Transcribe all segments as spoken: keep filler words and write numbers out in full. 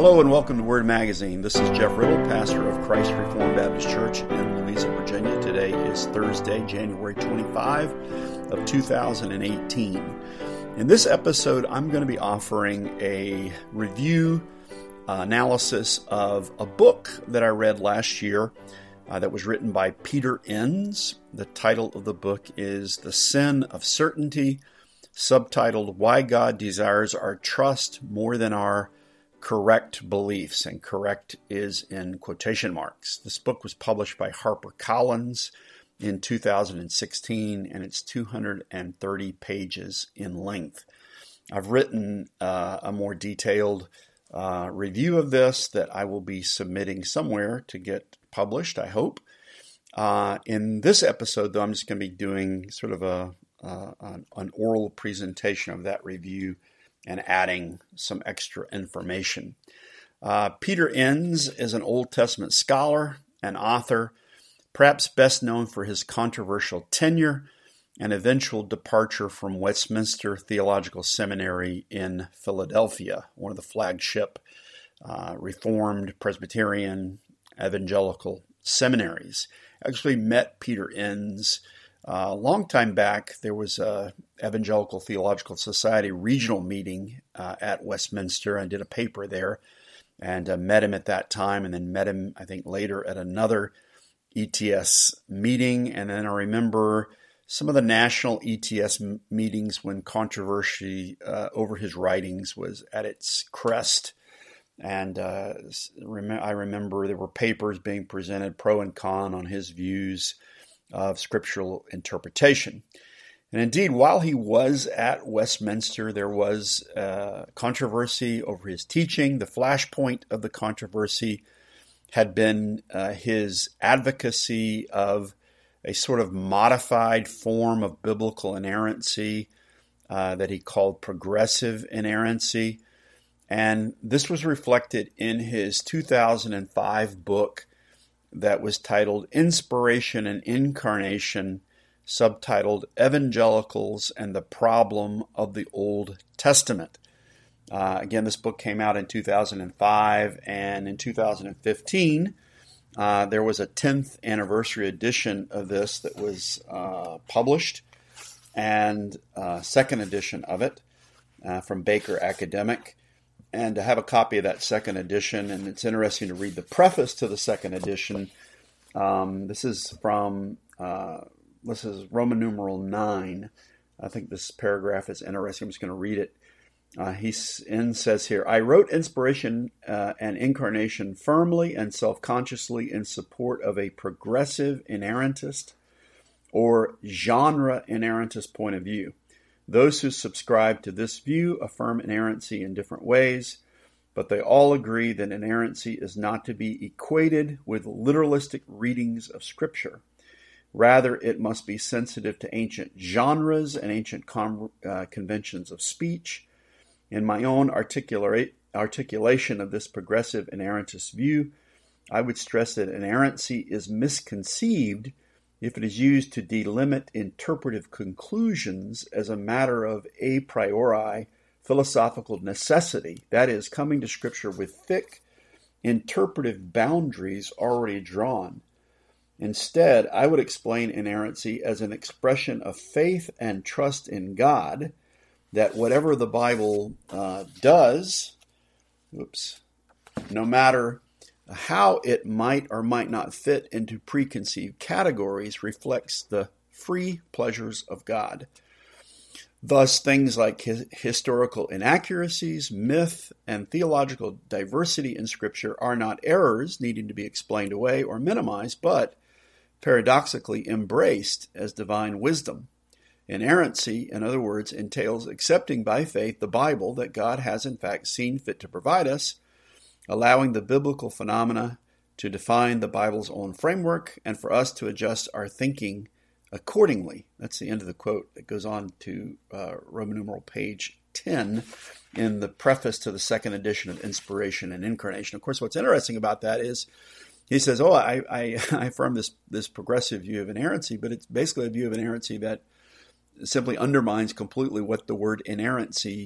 Hello and welcome to Word Magazine. This is Jeff Riddle, pastor of Christ Reformed Baptist Church in Louisa, Virginia. Today is Thursday, January twenty-fifth of two thousand eighteen. In this episode, I'm going to be offering a review uh, analysis of a book that I read last year uh, that was written by Peter Enns. The title of the book is The Sin of Certainty, subtitled Why God Desires Our Trust More Than Our Correct Beliefs, and correct is in quotation marks. This book was published by HarperCollins in two thousand sixteen, and it's two hundred thirty pages in length. I've written uh, a more detailed uh, review of this that I will be submitting somewhere to get published, I hope. Uh, in this episode, though, I'm just going to be doing sort of a uh, an, an oral presentation of that review and adding some extra information. Uh, Peter Enns is an Old Testament scholar and author, perhaps best known for his controversial tenure and eventual departure from Westminster Theological Seminary in Philadelphia, one of the flagship uh, Reformed, Presbyterian, Evangelical seminaries. I actually met Peter Enns Uh, a long time back. There was a Evangelical Theological Society regional meeting uh, at Westminster. I did a paper there and uh, met him at that time, and then met him, I think, later at another E T S meeting. And then I remember some of the national E T S m- meetings when controversy uh, over his writings was at its crest. And uh, I remember there were papers being presented pro and con on his views of scriptural interpretation. And indeed, while he was at Westminster, there was uh, controversy over his teaching. The flashpoint of the controversy had been uh, his advocacy of a sort of modified form of biblical inerrancy uh, that he called progressive inerrancy. And this was reflected in his two thousand five book that was titled Inspiration and Incarnation, subtitled Evangelicals and the Problem of the Old Testament. Uh, again, this book came out in two thousand five, and in two thousand fifteen, uh, there was a tenth anniversary edition of this that was uh, published, and a second edition of it uh, from Baker Academic. And to have a copy of that second edition, and it's interesting to read the preface to the second edition. Um, this is from, uh, this is Roman numeral nine. I think this paragraph is interesting. I'm just going to read it. Uh, he Enns says here, I wrote Inspiration uh, and Incarnation firmly and self-consciously in support of a progressive inerrantist or genre inerrantist point of view. Those who subscribe to this view affirm inerrancy in different ways, but they all agree that inerrancy is not to be equated with literalistic readings of Scripture. Rather, it must be sensitive to ancient genres and ancient con- uh, conventions of speech. In my own articulate, articulation of this progressive inerrantist view, I would stress that inerrancy is misconceived if it is used to delimit interpretive conclusions as a matter of a priori philosophical necessity, that is, coming to Scripture with thick interpretive boundaries already drawn. Instead, I would explain inerrancy as an expression of faith and trust in God, that whatever the Bible uh, does, oops, no matter how it might or might not fit into preconceived categories, reflects the free pleasures of God. Thus, things like his historical inaccuracies, myth, and theological diversity in Scripture are not errors needing to be explained away or minimized, but paradoxically embraced as divine wisdom. Inerrancy, in other words, entails accepting by faith the Bible that God has in fact seen fit to provide us, allowing the biblical phenomena to define the Bible's own framework and for us to adjust our thinking accordingly. That's the end of the quote. It goes on to uh, Roman numeral page ten in the preface to the second edition of Inspiration and Incarnation. Of course, what's interesting about that is he says, oh, I, I, I affirm this, this progressive view of inerrancy, but it's basically a view of inerrancy that simply undermines completely what the word inerrancy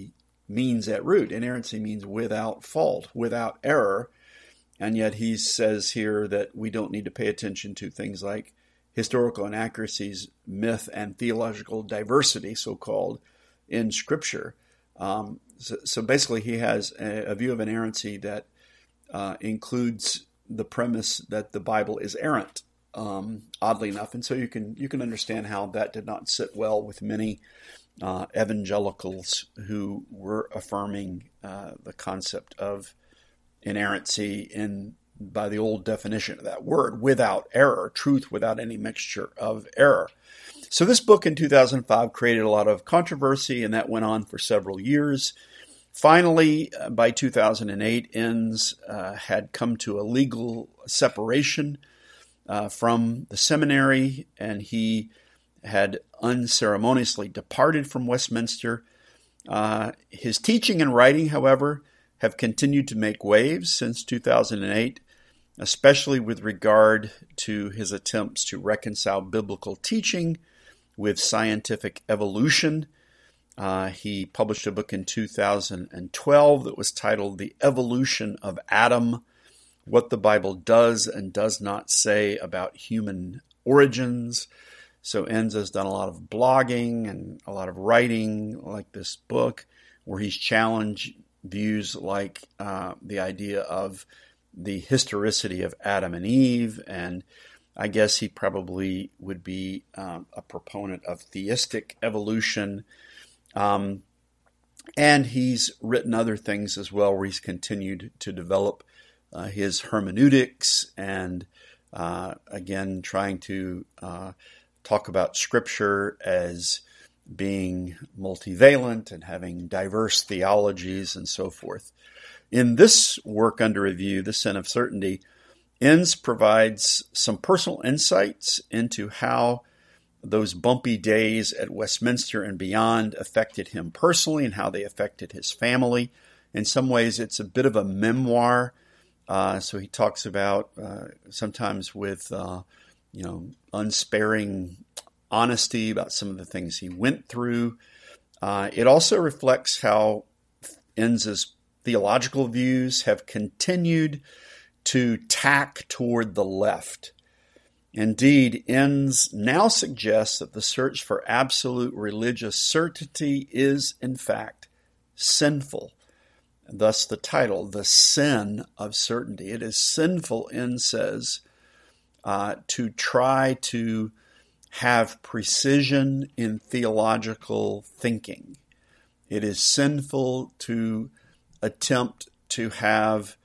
means at root. Inerrancy means without fault, without error. And yet he says here that we don't need to pay attention to things like historical inaccuracies, myth, and theological diversity, so-called, in Scripture. Um, so, so basically he has a, a view of inerrancy that uh, includes the premise that the Bible is errant, um, oddly enough. And so you can you can understand how that did not sit well with many uh, evangelicals who were affirming uh, the concept of inerrancy in by the old definition of that word, without error, truth without any mixture of error. So this book in two thousand five created a lot of controversy, and that went on for several years. Finally, by two thousand eight, Enns uh, had come to a legal separation uh, from the seminary, and he had unceremoniously departed from Westminster. Uh, his teaching and writing, however, have continued to make waves since two thousand eight, especially with regard to his attempts to reconcile biblical teaching with scientific evolution. Uh, he published a book in two thousand twelve that was titled The Evolution of Adam, What the Bible Does and Does Not Say About Human Origins. So Enns has done a lot of blogging and a lot of writing like this book, where he's challenged views like uh, the idea of the historicity of Adam and Eve, and I guess he probably would be um, a proponent of theistic evolution. Um, and he's written other things as well, where he's continued to develop uh, his hermeneutics and, uh, again, trying to uh, talk about Scripture as being multivalent and having diverse theologies and so forth. In this work under review, The Sin of Certainty, Enns provides some personal insights into how those bumpy days at Westminster and beyond affected him personally and how they affected his family. In some ways, it's a bit of a memoir. Uh, so he talks about uh, sometimes with, uh, you know, unsparing honesty about some of the things he went through. Uh, it also reflects how Enns's theological views have continued to tack toward the left. Indeed, Enns now suggests that the search for absolute religious certainty is, in fact, sinful. Thus the title, The Sin of Certainty. It is sinful, Enns says, uh, to try to have precision in theological thinking. It is sinful to attempt to have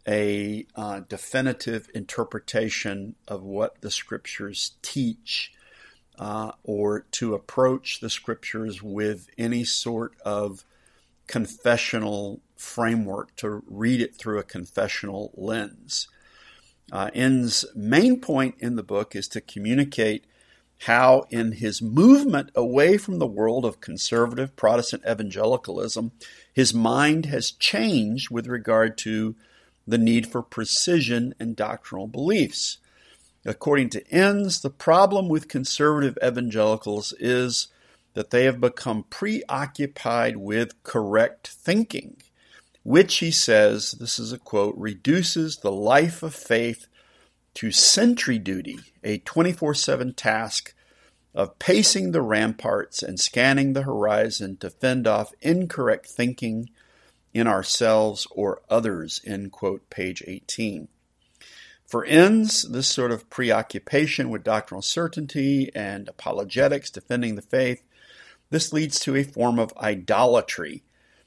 a uh, definitive interpretation of what the Scriptures teach, uh, or to approach the Scriptures with any sort of confessional framework, to read it through a confessional lens. Uh, Enns' main point in the book is to communicate how, in his movement away from the world of conservative Protestant evangelicalism, his mind has changed with regard to the need for precision in doctrinal beliefs. According to Enns, the problem with conservative evangelicals is that they have become preoccupied with correct thinking, which, he says, this is a quote, reduces the life of faith to sentry duty, a twenty-four seven task of pacing the ramparts and scanning the horizon to fend off incorrect thinking in ourselves or others, end quote, page eighteen. For Enns, this sort of preoccupation with doctrinal certainty and apologetics, defending the faith, this leads to a form of idolatry.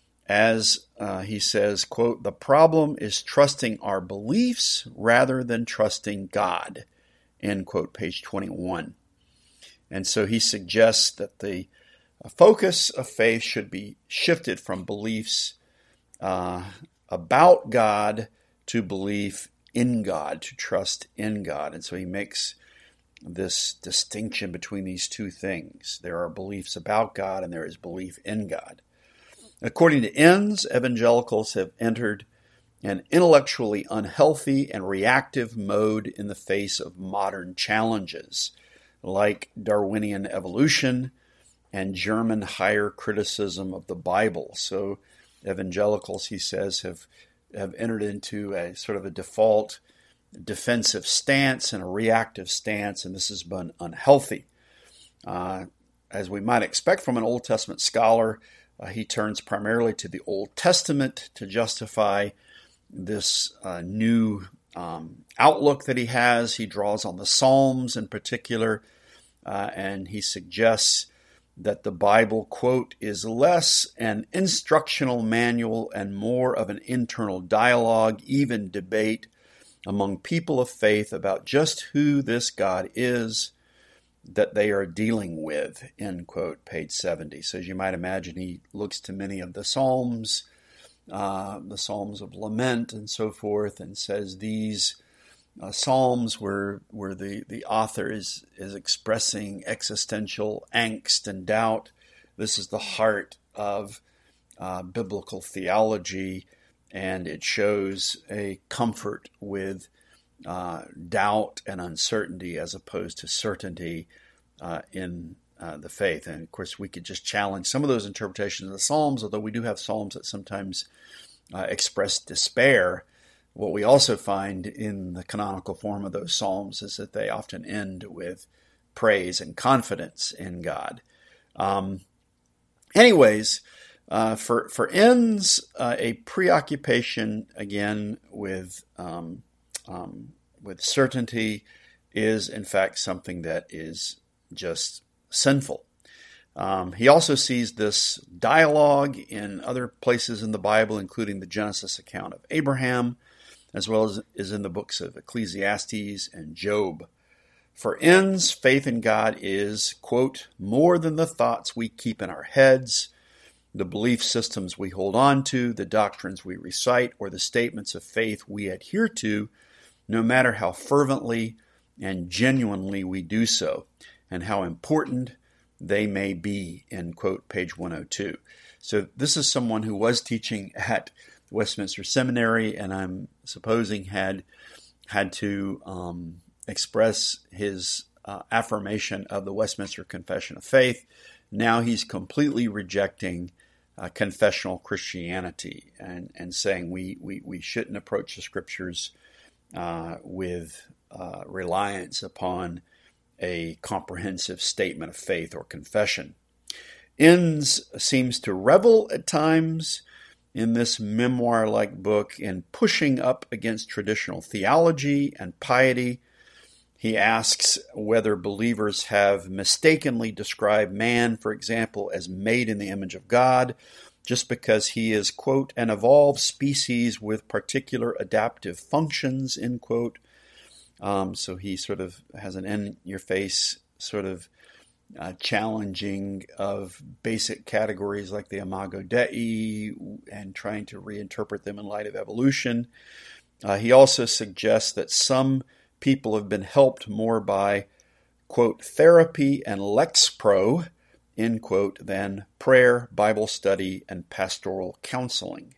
As uh, he says, quote, the problem is trusting our beliefs rather than trusting God, end quote, page twenty-one. And so he suggests that the focus of faith should be shifted from beliefs uh, about God to belief in God, to trust in God. And so he makes this distinction between these two things. There are beliefs about God and there is belief in God. According to Enns, evangelicals have entered an intellectually unhealthy and reactive mode in the face of modern challenges, like Darwinian evolution and German higher criticism of the Bible. So evangelicals, he says, have have entered into a sort of a default defensive stance and a reactive stance, and this has been unhealthy. Uh, as we might expect from an Old Testament scholar, uh, he turns primarily to the Old Testament to justify this uh, new um, outlook that he has. He draws on the Psalms in particular, uh, and he suggests that the Bible, quote, is less an instructional manual and more of an internal dialogue, even debate among people of faith about just who this God is that they are dealing with, end quote, page seventy. So as you might imagine, he looks to many of the Psalms, uh, the Psalms of Lament and so forth, and says these Uh, Psalms where where the, the author is, is expressing existential angst and doubt. This is the heart of uh, biblical theology, and it shows a comfort with uh, doubt and uncertainty as opposed to certainty uh, in uh, the faith. And of course, we could just challenge some of those interpretations of the Psalms, although we do have Psalms that sometimes uh, express despair. What we also find in the canonical form of those Psalms is that they often end with praise and confidence in God. Um, anyways, uh, for for Enns, uh, a preoccupation again with um, um, with certainty is in fact something that is just sinful. Um, he also sees this dialogue in other places in the Bible, including the Genesis account of Abraham, as well as is in the books of Ecclesiastes and Job. For Enns, faith in God is, quote, more than the thoughts we keep in our heads, the belief systems we hold on to, the doctrines we recite, or the statements of faith we adhere to, no matter how fervently and genuinely we do so, and how important they may be, end quote, page one oh two. So this is someone who was teaching at Westminster Seminary, and I'm supposing had had to um, express his uh, affirmation of the Westminster Confession of Faith. Now he's completely rejecting uh, confessional Christianity and, and saying we, we, we shouldn't approach the Scriptures uh, with uh, reliance upon a comprehensive statement of faith or confession. Enns seems to revel at times in this memoir-like book in pushing up against traditional theology and piety. He asks whether believers have mistakenly described man, for example, as made in the image of God, just because he is, quote, an evolved species with particular adaptive functions, end quote. Um, so he sort of has an in-your-face sort of Uh, challenging of basic categories like the Imago Dei and trying to reinterpret them in light of evolution. Uh, he also suggests that some people have been helped more by, quote, therapy and lexpro, end quote, than prayer, Bible study, and pastoral counseling.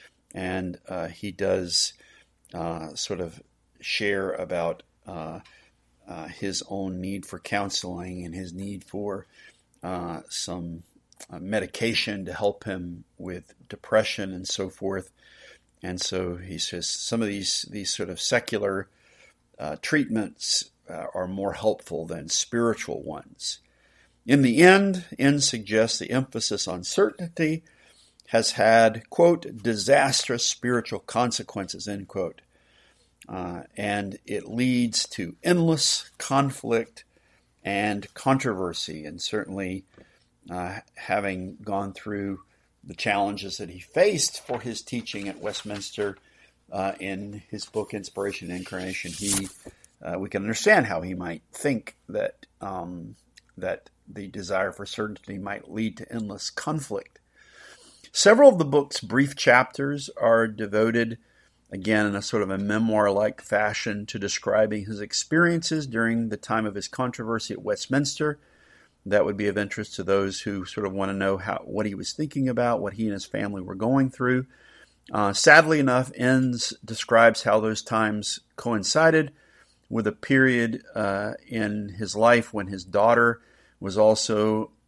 And uh, he does uh, sort of share about uh, Uh, his own need for counseling and his need for uh, some uh, medication to help him with depression and so forth. And so he says some of these these sort of secular uh, treatments uh, are more helpful than spiritual ones. In the end, Enns suggests the emphasis on certainty has had, quote, disastrous spiritual consequences, end quote. Uh, and it leads to endless conflict and controversy. And certainly, uh, having gone through the challenges that he faced for his teaching at Westminster uh, in his book Inspiration and Incarnation, he uh, we can understand how he might think that um, that the desire for certainty might lead to endless conflict. Several of the book's brief chapters are devoted, again, in a sort of a memoir-like fashion, to describing his experiences during the time of his controversy at Westminster. That would be of interest to those who sort of want to know how what he was thinking about, what he and his family were going through. Uh, sadly enough, Enns describes how those times coincided with a period uh, in his life when his daughter was also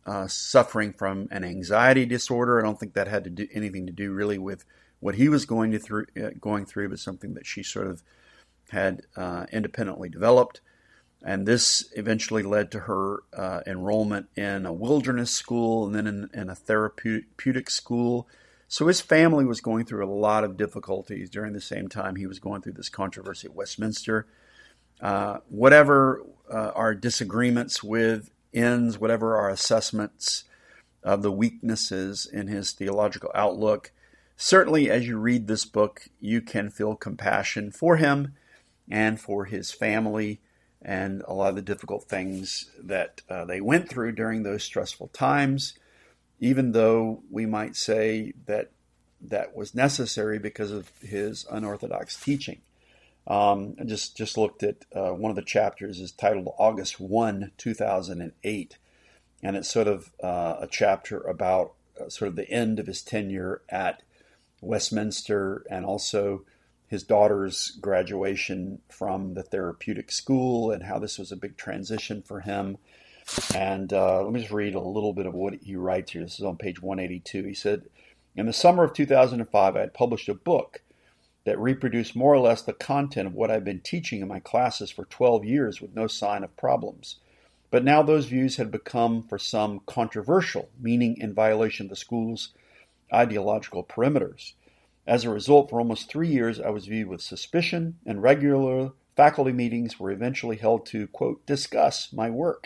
uh, suffering from an anxiety disorder. I don't think that had to do anything to do really with what he was going to through, uh, going through, but something that she sort of had uh, independently developed. And this eventually led to her uh, enrollment in a wilderness school and then in, in a therapeutic school. So his family was going through a lot of difficulties during the same time he was going through this controversy at Westminster. Uh, whatever uh, our disagreements with Enns, whatever our assessments of the weaknesses in his theological outlook, certainly as you read this book, you can feel compassion for him and for his family and a lot of the difficult things that uh, they went through during those stressful times, even though we might say that that was necessary because of his unorthodox teaching. Um, I just, just looked at uh, one of the chapters is titled August first, two thousand eight, and it's sort of uh, a chapter about uh, sort of the end of his tenure at Westminster and also his daughter's graduation from the therapeutic school and how this was a big transition for him. And uh, let me just read a little bit of what he writes here. This is on page one eighty-two. He said, "In the summer of two thousand five, I had published a book that reproduced more or less the content of what I've been teaching in my classes for twelve years with no sign of problems. But now those views had become, for some, controversial, meaning in violation of the school's ideological perimeters. As a result, for almost three years, I was viewed with suspicion, and regular faculty meetings were eventually held to, quote, discuss my work.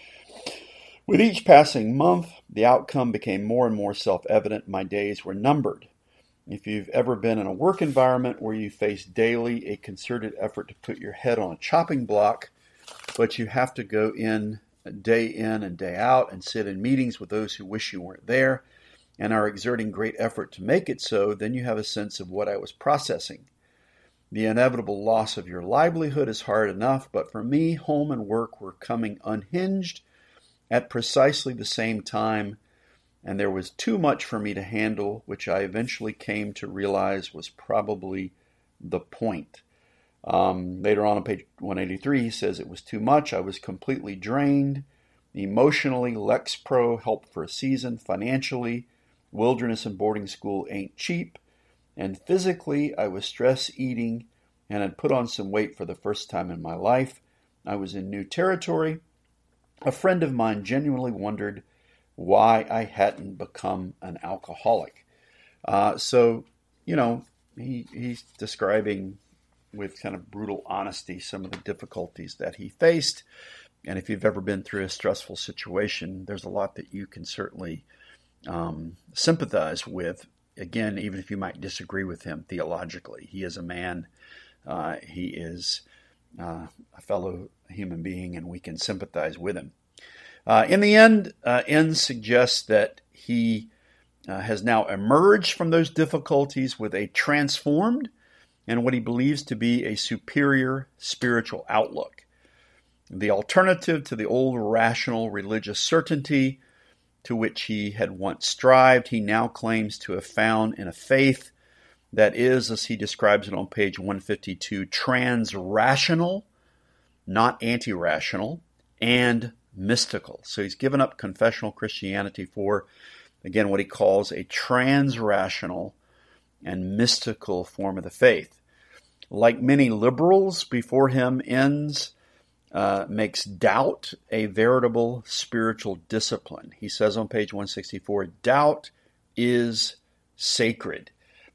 With each passing month, the outcome became more and more self-evident. My days were numbered. If you've ever been in a work environment where you face daily a concerted effort to put your head on a chopping block, but you have to go in day in and day out and sit in meetings with those who wish you weren't there and are exerting great effort to make it so, then you have a sense of what I was processing. The inevitable loss of your livelihood is hard enough, but for me, home and work were coming unhinged at precisely the same time, and there was too much for me to handle, which I eventually came to realize was probably the point." Um, later on on page one eighty-three, he says, "It was too much. I was completely drained. Emotionally, Lexpro helped for a season. Financially, wilderness and boarding school ain't cheap. And physically, I was stress eating and had put on some weight for the first time in my life. I was in new territory. A friend of mine genuinely wondered why I hadn't become an alcoholic." Uh, so, you know, he, he's describing with kind of brutal honesty some of the difficulties that he faced. And if you've ever been through a stressful situation, there's a lot that you can certainly um, sympathize with. Again, even if you might disagree with him theologically, he is a man. Uh, he is uh, a fellow human being, and we can sympathize with him. Uh, in the end, uh, Enns suggests that he uh, has now emerged from those difficulties with a transformed and what he believes to be a superior spiritual outlook. The alternative to the old rational religious certainty to which he had once strived, he now claims to have found in a faith that is, as he describes it on page one fifty-two, trans-rational, not anti-rational, and mystical. So he's given up confessional Christianity for, again, what he calls a trans-rational and mystical form of the faith. Like many liberals before him, Enns uh, makes doubt a veritable spiritual discipline. He says on page one sixty-four, doubt is sacred.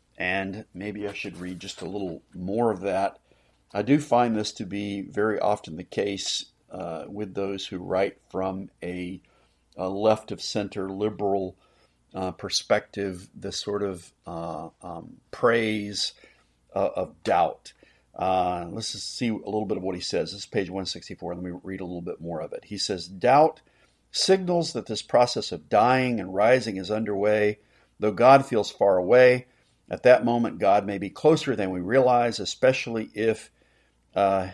And maybe I should read just a little more of that. I do find this to be very often the case uh, with those who write from a, a left-of-center liberal uh, perspective, the sort of uh, um, praise uh, of doubt. Uh, let's just see a little bit of what he says. This is page one sixty-four. Let me read a little bit more of it. He says, doubt signals that this process of dying and rising is underway, though God feels far away. At that moment, God may be closer than we realize, especially if uh,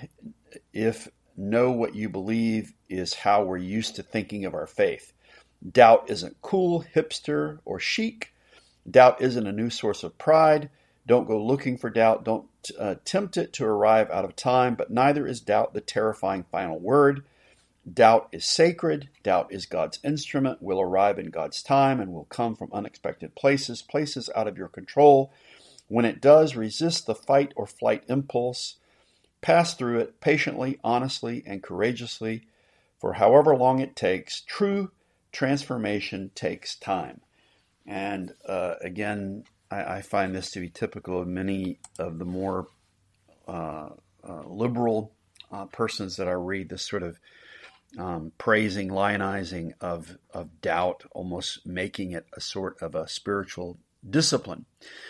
if know what you believe is how we're used to thinking of our faith. Doubt isn't cool, hipster, or chic. Doubt isn't a new source of pride. Don't go looking for doubt. Don't uh, tempt it to arrive out of time, but neither is doubt the terrifying final word. Doubt is sacred. Doubt is God's instrument, will arrive in God's time, and will come from unexpected places, places out of your control. When it does, resist the fight or flight impulse. Pass through it patiently, honestly, and courageously. For however long it takes, true transformation takes time. And uh, again, I, I find this to be typical of many of the more uh, uh, liberal uh, persons that I read, this sort of um, praising, lionizing of, of doubt, almost making it a sort of a spiritual discipline.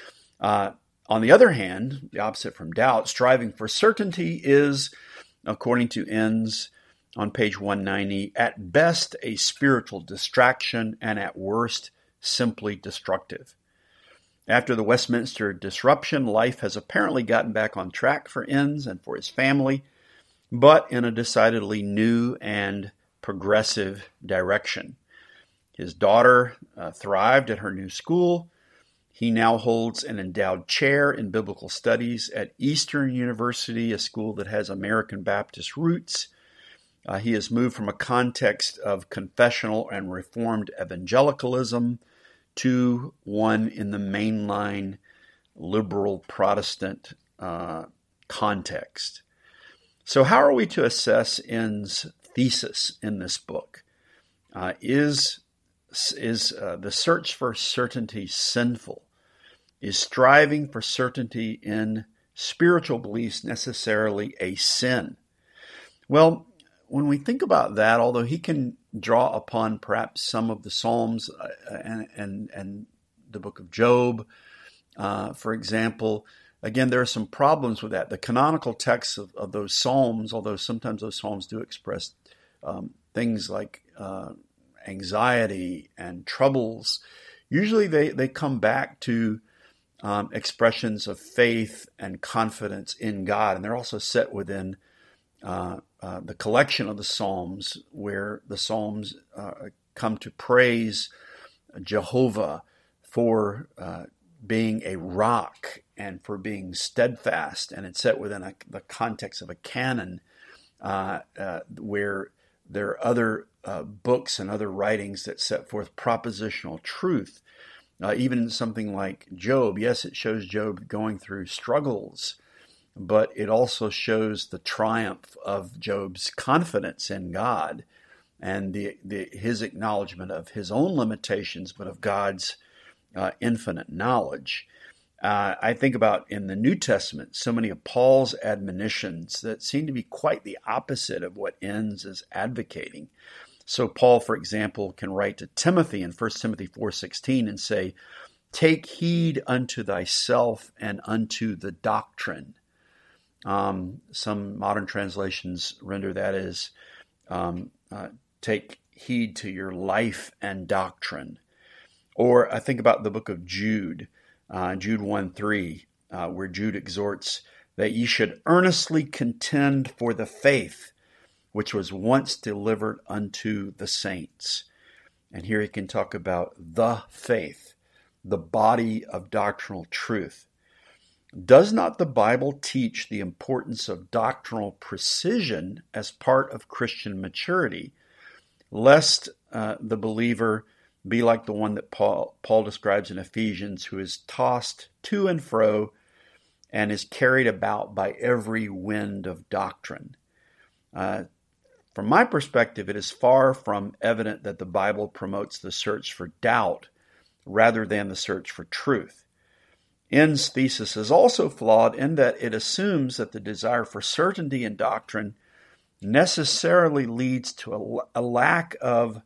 Uh, on the other hand, the opposite from doubt, striving for certainty is, according to Enns on page one ninety, at best a spiritual distraction and at worst simply destructive. After the Westminster disruption, life has apparently gotten back on track for Enns and for his family, but in a decidedly new and progressive direction. His daughter uh, thrived at her new school. He now holds an endowed chair in biblical studies at Eastern University, a school that has American Baptist roots. Uh, he has moved from a context of confessional and Reformed evangelicalism to one in the mainline liberal Protestant uh, context. So how are we to assess Enns' thesis in this book? Uh, is is uh, the search for certainty sinful? Is striving for certainty in spiritual beliefs necessarily a sin? Well, when we think about that, although he can draw upon perhaps some of the Psalms and and, and the book of Job, uh, for example, again, there are some problems with that. The canonical texts of, of those Psalms, although sometimes those Psalms do express um, things like uh, anxiety and troubles, usually they, they come back to um, expressions of faith and confidence in God. And they're also set within uh, uh, the collection of the Psalms, where the Psalms uh, come to praise Jehovah for uh, being a rock and for being steadfast. And it's set within a, the context of a canon uh, uh, where there are other uh, books and other writings that set forth propositional truth. Uh, even something like Job, yes, it shows Job going through struggles, but it also shows the triumph of Job's confidence in God and the, the his acknowledgement of his own limitations, but of God's uh, infinite knowledge. Uh, I think about in the New Testament, so many of Paul's admonitions that seem to be quite the opposite of what Enns is advocating. So Paul, for example, can write to Timothy in First Timothy four sixteen and say, "Take heed unto thyself and unto the doctrine." Um, some modern translations render that as, um, uh, "Take heed to your life and doctrine." Or I think about the book of Jude, uh, Jude one three, uh, where Jude exhorts that ye should earnestly contend for the faith which was once delivered unto the saints. And here he can talk about the faith, the body of doctrinal truth. Does not the Bible teach the importance of doctrinal precision as part of Christian maturity, lest uh, the believer be like the one that Paul, Paul describes in Ephesians, who is tossed to and fro and is carried about by every wind of doctrine? Uh, From my perspective, it is far from evident that the Bible promotes the search for doubt rather than the search for truth. Enns' thesis is also flawed in that it assumes that the desire for certainty in doctrine necessarily leads to a, a lack of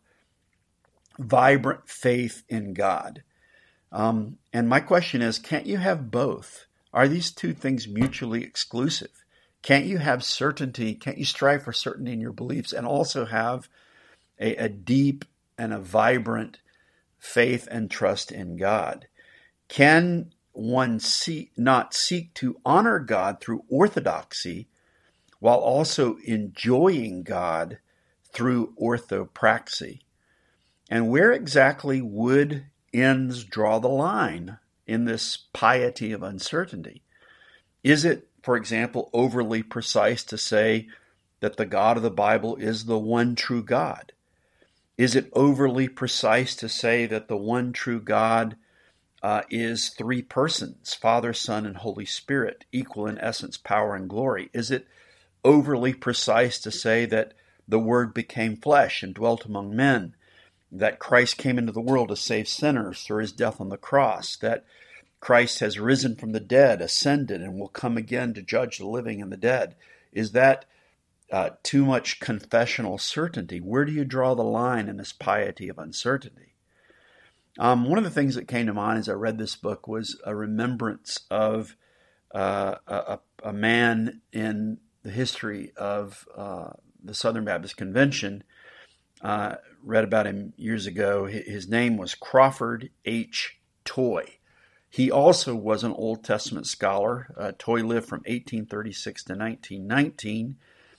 vibrant faith in God. Um, and my question is, can't you have both? Are these two things mutually exclusive? Can't you have certainty? Can't you strive for certainty in your beliefs and also have a, a deep and a vibrant faith and trust in God? Can one see, not seek to honor God through orthodoxy while also enjoying God through orthopraxy? And where exactly would Enns draw the line in this piety of uncertainty? Is it, for example, overly precise to say that the God of the Bible is the one true God? Is it overly precise to say that the one true God uh, is three persons, Father, Son, and Holy Spirit, equal in essence, power, and glory? Is it overly precise to say that the Word became flesh and dwelt among men, that Christ came into the world to save sinners through his death on the cross, that Christ has risen from the dead, ascended, and will come again to judge the living and the dead? Is that uh, too much confessional certainty? Where do you draw the line in this piety of uncertainty? Um, one of the things that came to mind as I read this book was a remembrance of uh, a, a man in the history of uh, the Southern Baptist Convention. Uh, read about him years ago. His name was Crawford H. Toy. He also was an Old Testament scholar. Uh, Toy lived from eighteen thirty-six to nineteen nineteen,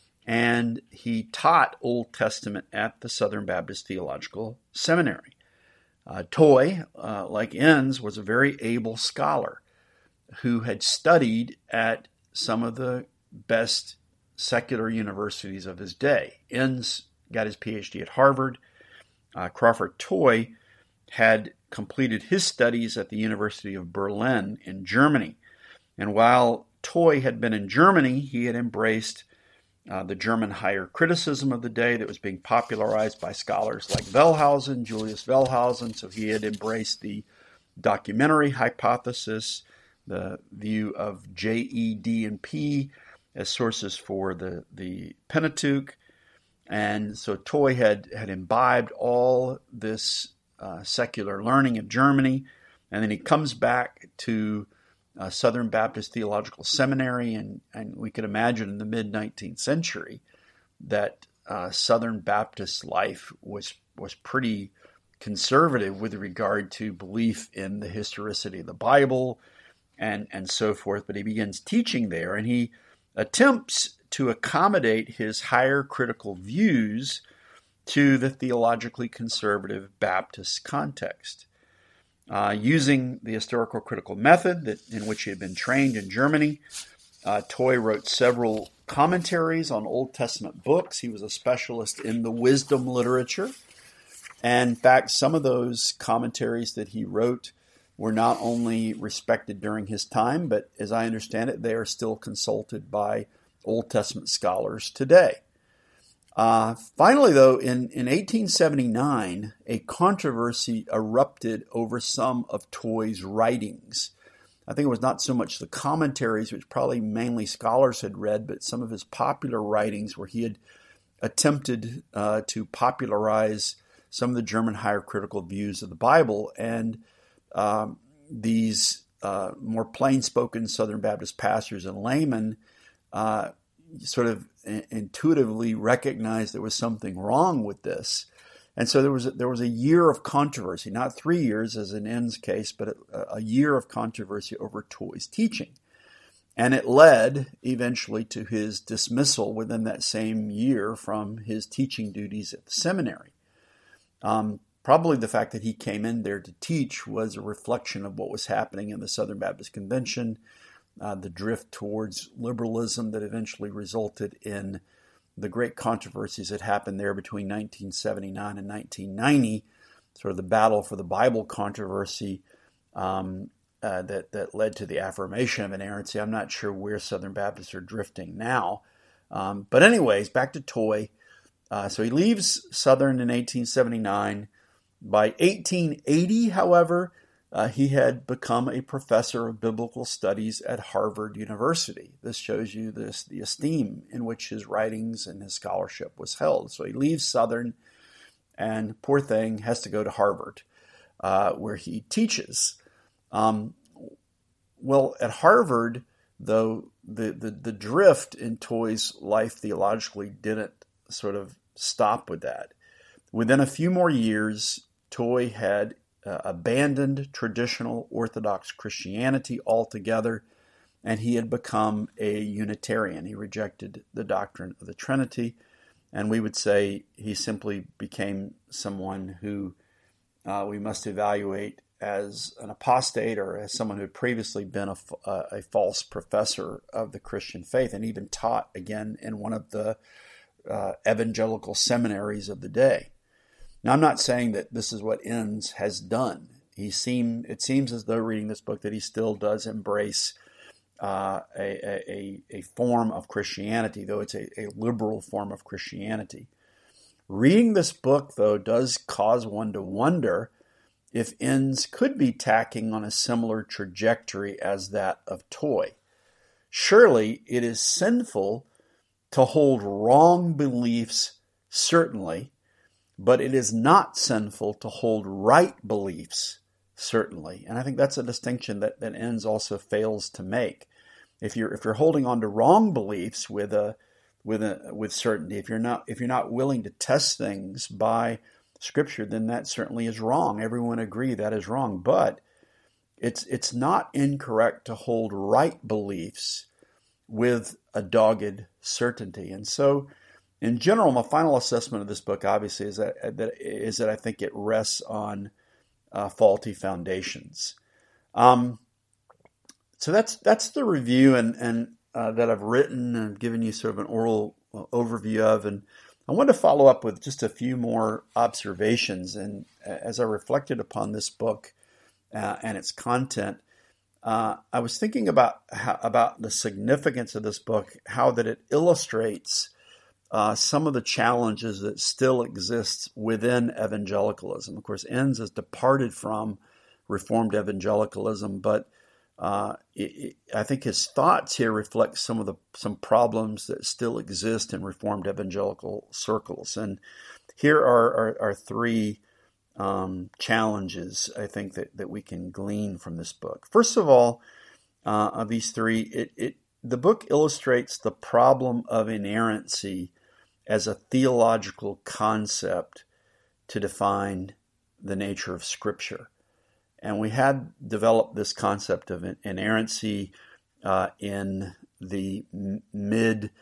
and he taught Old Testament at the Southern Baptist Theological Seminary. Uh, Toy, uh, like Enns, was a very able scholar who had studied at some of the best secular universities of his day. Enns got his P H D at Harvard. Uh, Crawford Toy had completed his studies at the University of Berlin in Germany. And while Toy had been in Germany, he had embraced uh, the German higher criticism of the day that was being popularized by scholars like Wellhausen, Julius Wellhausen. So he had embraced the documentary hypothesis, the view of J E D and P as sources for the, the Pentateuch. And so Toy had, had imbibed all this uh, secular learning of Germany, and then he comes back to uh, Southern Baptist Theological Seminary, and, and we could imagine in the mid-nineteenth century that uh, Southern Baptist life was was pretty conservative with regard to belief in the historicity of the Bible and, and so forth. But he begins teaching there, and he attempts to accommodate his higher critical views to the theologically conservative Baptist context. Uh, using the historical critical method that, in which he had been trained in Germany, uh, Toy wrote several commentaries on Old Testament books. He was a specialist in the wisdom literature. And in fact, some of those commentaries that he wrote were not only respected during his time, but as I understand it, they are still consulted by Old Testament scholars today. Uh, finally, though, in, in eighteen seventy-nine, a controversy erupted over some of Toy's writings. I think it was not so much the commentaries, which probably mainly scholars had read, but some of his popular writings where he had attempted uh, to popularize some of the German higher critical views of the Bible. And um, these uh, more plain-spoken Southern Baptist pastors and laymen uh, sort of intuitively recognized there was something wrong with this. And so there was a, there was a year of controversy, not three years as in Enns' case, but a, a year of controversy over Toy's teaching. And it led eventually to his dismissal within that same year from his teaching duties at the seminary. Um, probably the fact that he came in there to teach was a reflection of what was happening in the Southern Baptist Convention, uh, the drift towards liberalism that eventually resulted in the great controversies that happened there between nineteen seventy-nine and nineteen ninety, sort of the battle for the Bible controversy um, uh, that, that led to the affirmation of inerrancy. I'm not sure where Southern Baptists are drifting now. Um, but anyways, back to Toy. Uh, so he leaves Southern in eighteen seventy-nine. By eighteen eighty, however, uh, he had become a professor of biblical studies at Harvard University. This shows you this, the esteem in which his writings and his scholarship was held. So he leaves Southern and, poor thing, has to go to Harvard, uh, where he teaches. Um, well, at Harvard, though, the, the, the drift in Toy's life theologically didn't sort of stop with that. Within a few more years, Toy had uh, abandoned traditional Orthodox Christianity altogether, and he had become a Unitarian. He rejected the doctrine of the Trinity, and we would say he simply became someone who uh, we must evaluate as an apostate or as someone who had previously been a, a, a false professor of the Christian faith and even taught, again, in one of the uh, evangelical seminaries of the day. Now, I'm not saying that this is what Enns has done. He seem it seems as though reading this book that he still does embrace uh, a, a, a form of Christianity, though it's a, a liberal form of Christianity. Reading this book, though, does cause one to wonder if Enns could be tacking on a similar trajectory as that of Toy. Surely it is sinful to hold wrong beliefs, certainly, but it is not sinful to hold right beliefs, certainly. And I think that's a distinction that, that Enns also fails to make. If you're if you're holding on to wrong beliefs with a with a with certainty, if you're not if you're not willing to test things by Scripture, then that certainly is wrong. Everyone agree that is wrong. But it's it's not incorrect to hold right beliefs with a dogged certainty. And so, in general, my final assessment of this book, obviously, is that, that is that I think it rests on uh, faulty foundations. Um, so that's that's the review and and uh, that I've written and given you sort of an oral overview of, and I want to follow up with just a few more observations. And as I reflected upon this book uh, and its content, uh, I was thinking about how, about the significance of this book, how that it illustrates Uh, some of the challenges that still exist within evangelicalism. Of course, Enns has departed from Reformed evangelicalism, but uh, it, it, I think his thoughts here reflect some of the some problems that still exist in Reformed evangelical circles. And here are are, are three um, challenges I think that, that we can glean from this book. First of all, uh, of these three, it, it the book illustrates the problem of inerrancy as a theological concept to define the nature of Scripture. And we had developed this concept of inerrancy uh, in the mid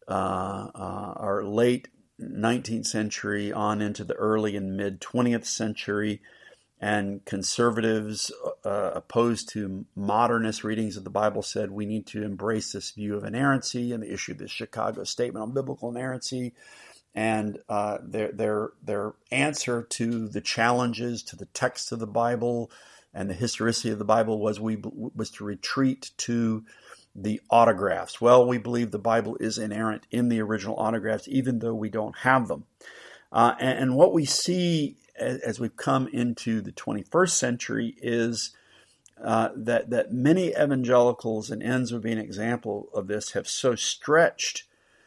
uh, uh, or late nineteenth century on into the early and mid twentieth century. And conservatives uh, opposed to modernist readings of the Bible said we need to embrace this view of inerrancy, and they issued the Chicago Statement on Biblical Inerrancy. And uh, their their their answer to the challenges to the text of the Bible and the historicity of the Bible was we was to retreat to the autographs. Well, we believe the Bible is inerrant in the original autographs, even though we don't have them. Uh, and, and what we see as we've come into the twenty-first century is uh, that that many evangelicals, and Enns would be an example of this, have so stretched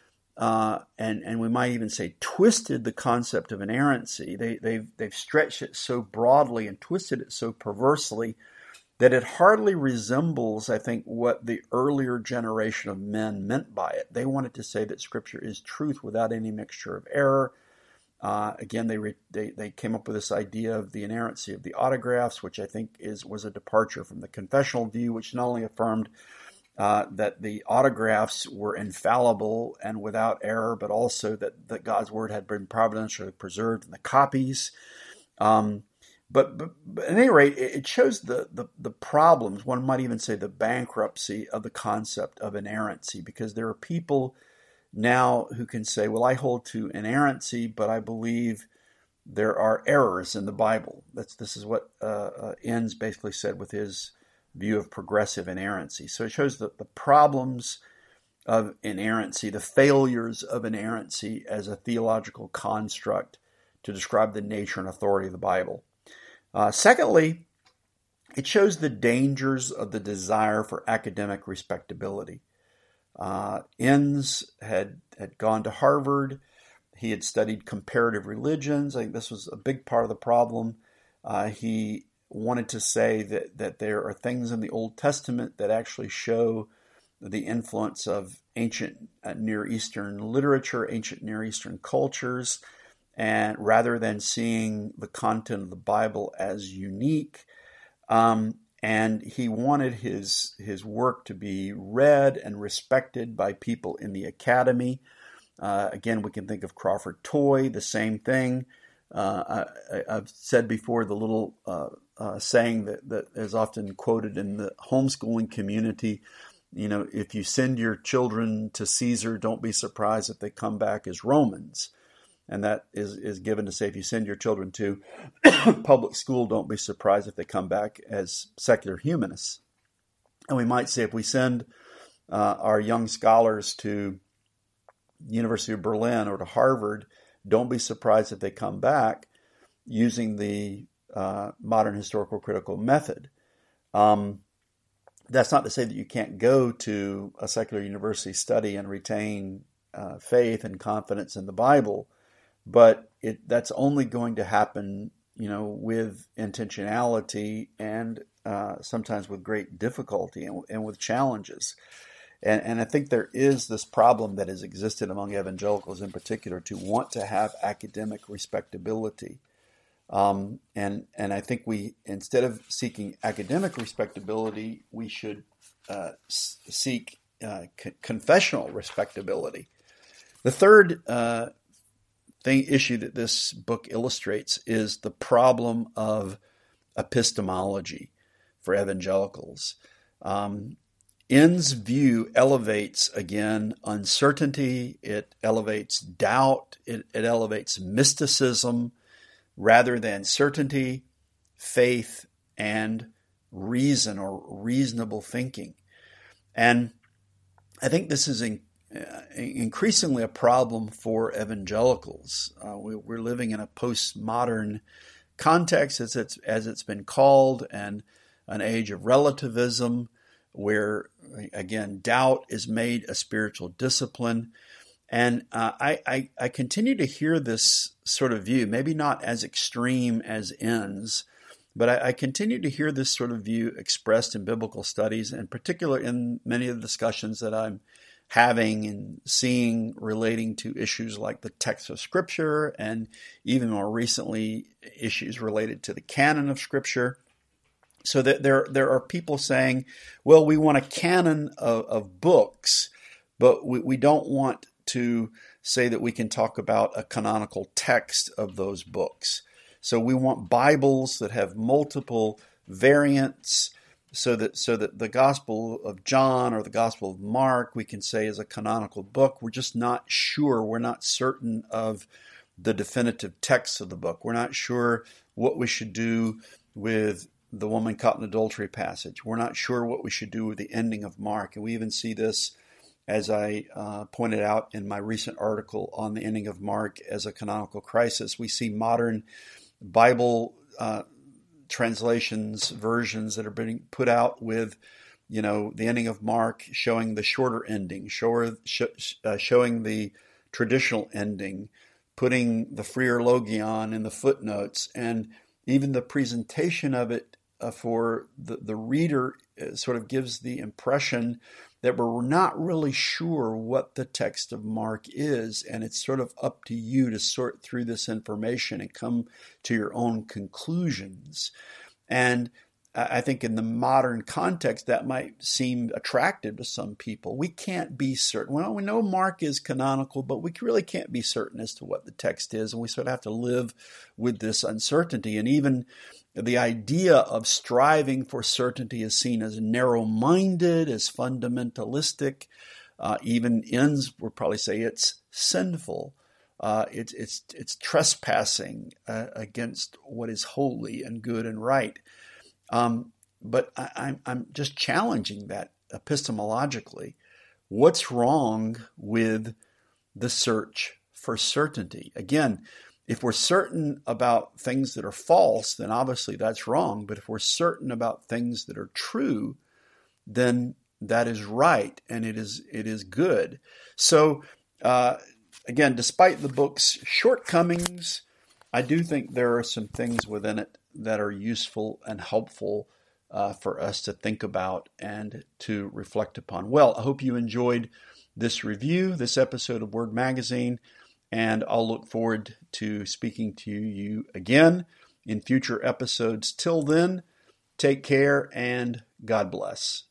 uh, and and we might even say twisted the concept of inerrancy. They they've they've stretched it so broadly and twisted it so perversely that it hardly resembles, I think, what the earlier generation of men meant by it. They wanted to say that Scripture is truth without any mixture of error. Uh, again, they, re, they they came up with this idea of the inerrancy of the autographs, which I think is was a departure from the confessional view, which not only affirmed uh, that the autographs were infallible and without error, but also that, that God's word had been providentially preserved in the copies. Um, but, but, but at any rate, it shows the, the the problems. One might even say the bankruptcy of the concept of inerrancy, because there are people now who can say, well, I hold to inerrancy, but I believe there are errors in the Bible. That's This is what uh, uh, Enns basically said with his view of progressive inerrancy. So it shows the, the problems of inerrancy, the failures of inerrancy as a theological construct to describe the nature and authority of the Bible. Uh, secondly, it shows the dangers of the desire for academic respectability. Uh, Enns had, had gone to Harvard. He had studied comparative religions. I think this was a big part of the problem. Uh, he wanted to say that, that there are things in the Old Testament that actually show the influence of ancient uh, Near Eastern literature, ancient Near Eastern cultures, and rather than seeing the content of the Bible as unique. Um, And he wanted his his work to be read and respected by people in the academy. Uh, again, we can think of Crawford Toy, the same thing. Uh, I, I've said before the little uh, uh, saying that, that is often quoted in the homeschooling community you know, if you send your children to Caesar, don't be surprised if they come back as Romans. And that is, is given to say, if you send your children to public school, don't be surprised if they come back as secular humanists. And we might say if we send uh, our young scholars to University of Berlin or to Harvard, don't be surprised if they come back using the uh, modern historical critical method. Um, that's not to say that you can't go to a secular university, study and retain uh, faith and confidence in the Bible, but it, that's only going to happen, you know, with intentionality and uh, sometimes with great difficulty and, and with challenges. And, and I think there is this problem that has existed among evangelicals in particular to want to have academic respectability. Um, and and I think we, instead of seeking academic respectability, we should uh, s- seek uh, co- confessional respectability. The third uh, thing issue that this book illustrates is the problem of epistemology for evangelicals. Um, Inn's view elevates, again, uncertainty, it elevates doubt, it, it elevates mysticism, rather than certainty, faith, and reason or reasonable thinking. And I think this is in, uh, increasingly a problem for evangelicals. Uh, we, we're living in a postmodern context, as it's, as it's been called, and an age of relativism, where, again, doubt is made a spiritual discipline. And uh, I, I, I continue to hear this sort of view, maybe not as extreme as Inn's, but I, I continue to hear this sort of view expressed in biblical studies, in particular in many of the discussions that I'm having and seeing relating to issues like the text of Scripture, and even more recently, issues related to the canon of Scripture. So that there, there are people saying, well, we want a canon of, of books, but we, we don't want to say that we can talk about a canonical text of those books. So we want Bibles that have multiple variants, so that so that the Gospel of John or the Gospel of Mark we can say is a canonical book. We're just not sure. We're not certain of the definitive text of the book. We're not sure what we should do with the woman caught in adultery passage. We're not sure what we should do with the ending of Mark. And we even see this, as I uh, pointed out in my recent article on the ending of Mark as a canonical crisis. We see modern Bible uh, translations, versions that are being put out with, you know, the ending of Mark showing the shorter ending, show, sh- uh, showing the traditional ending, putting the Freer Logion in the footnotes, and even the presentation of it uh, for the, the reader uh, sort of gives the impression that we're not really sure what the text of Mark is, and it's sort of up to you to sort through this information and come to your own conclusions. And I think in the modern context, that might seem attractive to some people. We can't be certain. Well, we know Mark is canonical, but we really can't be certain as to what the text is, and we sort of have to live with this uncertainty. And even the idea of striving for certainty is seen as narrow-minded, as fundamentalistic. Uh, even Inn's would probably say it's sinful. Uh, it's it's it's trespassing uh, against what is holy and good and right. Um, but I, I'm I'm just challenging that epistemologically. What's wrong with the search for certainty? Again, if we're certain about things that are false, then obviously that's wrong. But if we're certain about things that are true, then that is right, and it is it is good. So uh, again, despite the book's shortcomings, I do think there are some things within it that are useful and helpful uh, for us to think about and to reflect upon. Well, I hope you enjoyed this review, this episode of Word Magazine, and I'll look forward to speaking to you again in future episodes. Till then, take care and God bless.